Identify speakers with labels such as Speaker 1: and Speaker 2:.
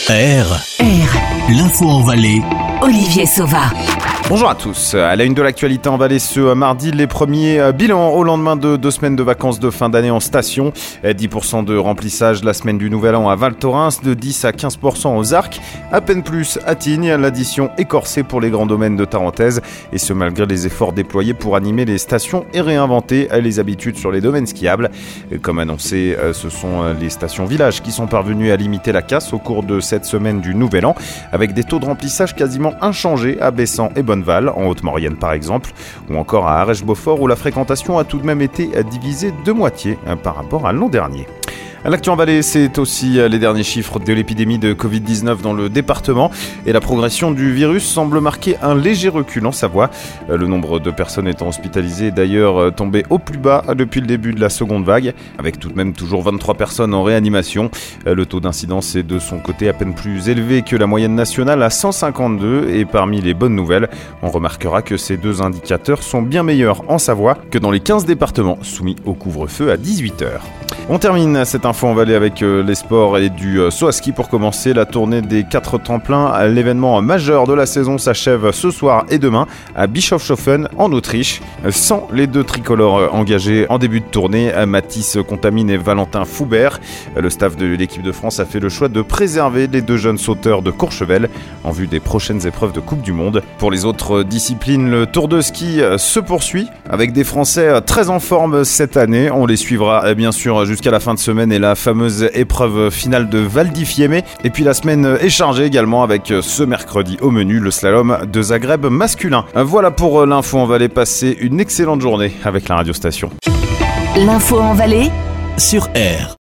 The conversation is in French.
Speaker 1: R. L'info en Valais.
Speaker 2: Olivier Sauva.
Speaker 3: Bonjour à tous. À la une de l'actualité en Valais ce mardi, les premiers bilans au lendemain de 2 semaines de vacances de fin d'année en station. 10% de remplissage la semaine du Nouvel An à Val Thorens, de 10 à 15% aux Arcs, à peine plus à Tignes. L'addition est corsée pour les grands domaines de Tarentaise, et ce malgré les efforts déployés pour animer les stations et réinventer les habitudes sur les domaines skiables. Comme annoncé, ce sont les stations villages qui sont parvenues à limiter la casse au cours de cette semaine du Nouvel An, avec des taux de remplissage quasiment inchangés à Bessan et Bonneval, en Haute-Maurienne par exemple, ou encore à Arèche-Beaufort où la fréquentation a tout de même été divisée de moitié par rapport à l'an dernier. L'actu en Valais, c'est aussi les derniers chiffres de l'épidémie de Covid-19 dans le département, et la progression du virus semble marquer un léger recul en Savoie. Le nombre de personnes étant hospitalisées est d'ailleurs tombé au plus bas depuis le début de la seconde vague, avec tout de même toujours 23 personnes en réanimation. Le taux d'incidence est de son côté à peine plus élevé que la moyenne nationale à 152, et parmi les bonnes nouvelles, on remarquera que ces deux indicateurs sont bien meilleurs en Savoie que dans les 15 départements soumis au couvre-feu à 18h. On termine cette info en Valais avec les sports et du saut à ski pour commencer. La tournée des 4 tremplins, l'événement majeur de la saison, s'achève ce soir et demain à Bischofshofen en Autriche. Sans les deux tricolores engagés en début de tournée, Mathis Contamine et Valentin Foubert, le staff de l'équipe de France a fait le choix de préserver les deux jeunes sauteurs de Courchevel en vue des prochaines épreuves de Coupe du Monde. Pour les autres disciplines, le Tour de ski se poursuit avec des Français très en forme cette année. On les suivra bien sûr jusqu'à la fin de semaine et la fameuse épreuve finale de Val di Fiemme. Et puis la semaine est chargée également avec ce mercredi au menu le slalom de Zagreb masculin. Voilà pour l'info en Valais. Passez une excellente journée avec la radio station.
Speaker 2: L'info en Valais
Speaker 1: Sur R.